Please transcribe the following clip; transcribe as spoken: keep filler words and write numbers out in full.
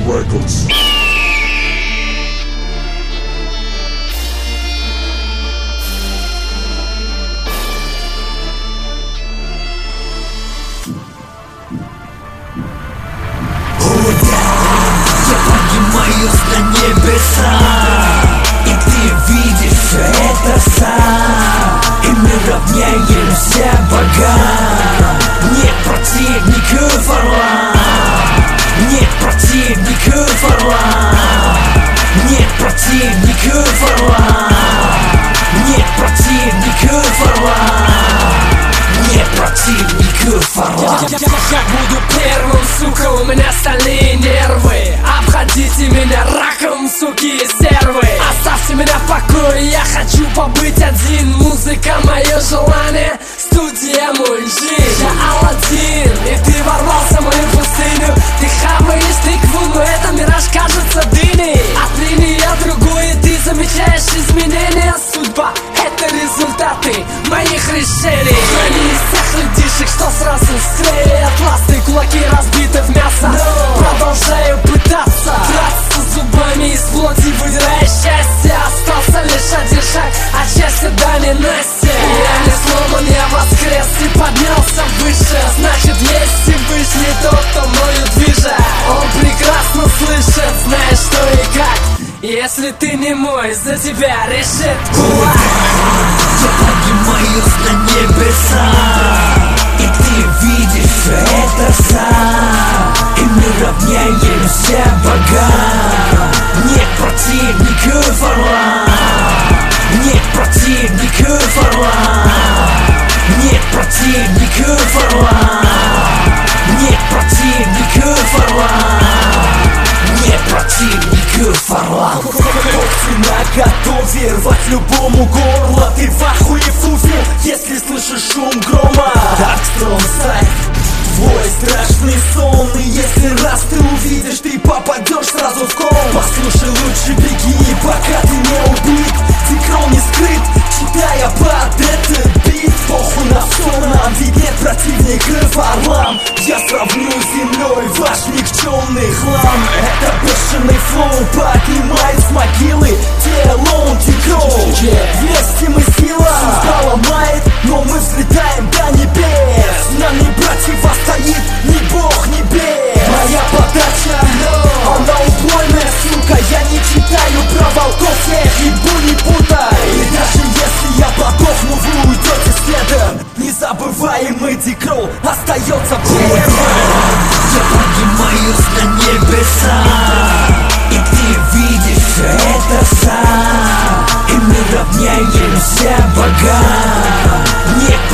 Records. На небеса, и ты видишь все это сам, и мы равняемся богам. Нет противников орлам, нет противников орлам, нет противников орлам, нет противников орлам, нет противников орлам. Я, я, я буду первым, сука, у меня стальные нервы. Обходите меня раком, суки и стервы. Оставьте меня в покое, я хочу побыть один. Музыка мое желание, студия мой жизнь. Я Аладдин, и ты ворвался в мою пустыню. Ты хаваешь тыкву, но это мираж кажется дыней. От линии другое, ты замечаешь изменения. Судьба — это результаты моих решений. Я не из тех людишек, что сразу склеят ласты, кулаки разбиты в мясо. No. Продолжаю пытаться драться зубами из плоти, выдирая счастье. Остался лишь один шаг, от счастья до ненастья. Я не сломан, я воскрес и поднялся выше. Значит, есть и вышли тот, кто мною движет. Он прекрасно слышит, знает что и как. Если ты не мой, за тебя решит кулак. Я поднимаюсь на небеса, и ты видишь все это сам, и мы равняемся богам. Нет противников орлам, нет противников орлам, нет противников орлам, нет противников орлам, нет противников орлам. Когти наготове, рвать любому горло. Ты в ахуе, фуфел, если слышишь шум грома. Darkstrom Side, твой страшный сон. И если раз ты увидишь, ты попадешь сразу в ком. Послушай, лучше беги, пока ты не убит. Дикрон не скрыт, читая под этот бит. Похуй на все нам, ведь нет противников орлам. Я сравню с землей ваш никчемный хлам. Это бешеный флоу поднимает с могилы телом Дикрон. Вместе мы сила ломает, но мы взлетаем до небес. Нам не противостоит ни бог, ни бес. Моя подача, она убойная, сука. Я не читаю про волков, я их ебу, не путай. И даже если я подохну, вы уйдете следом. Незабываемый Дикрон остается первым. Я поднимаюсь на небеса, и ты видишь все это сам, и мы равняемся богам. Нет